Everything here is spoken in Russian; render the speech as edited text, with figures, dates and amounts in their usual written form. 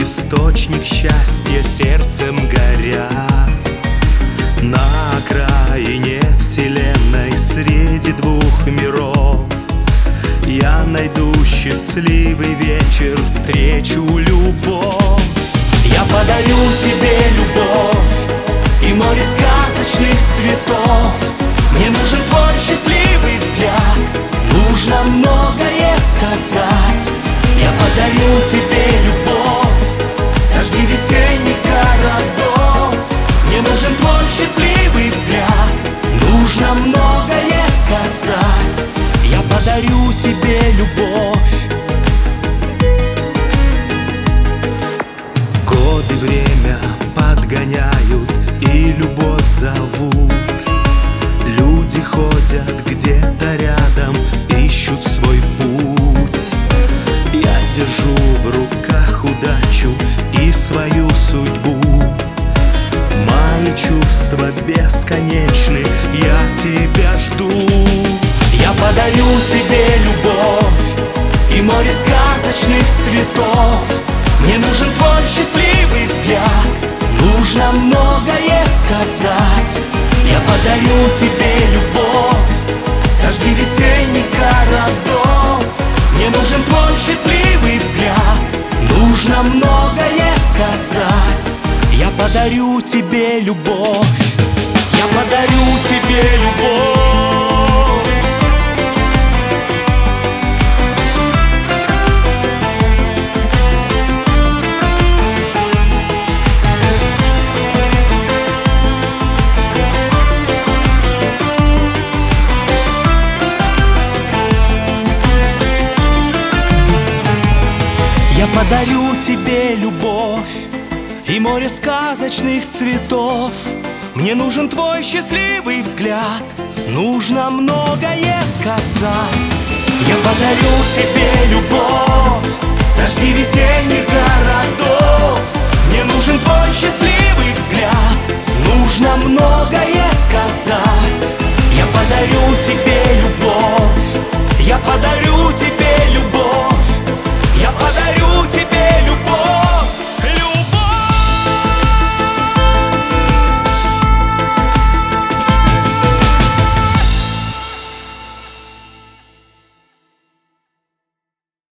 источник счастья сердцем горя. На окраине вселенной среди двух миров я найду счастливый вечер, встречу любовь. Я подарю тебе любовь и море сказочных цветов. Мне нужен твой счастливый взгляд, нужно многое сказать. Я подарю тебе любовь, дожди весенних городов. Мне нужен твой счастливый взгляд, нужно многое сказать. Я подарю тебе любовь. Годы время подгоняют и любовь зовут. Люди ходят где-то рядом, ищут свой путь. Я держу в руках удачу и свою судьбу. Мои чувства бесконечны, я тебя жду. Я подарю тебе любовь и море сказочных цветов. Мне нужен твой счастливый взгляд, нужно многое сказать. Я подарю тебе любовь, дожди весенних городов. Мне нужен твой счастливый взгляд, нужно многое сказать. Я подарю тебе любовь, я подарю тебе любовь. Я подарю тебе любовь и море сказочных цветов. Мне нужен твой счастливый взгляд, нужно многое сказать. Я подарю тебе любовь, дожди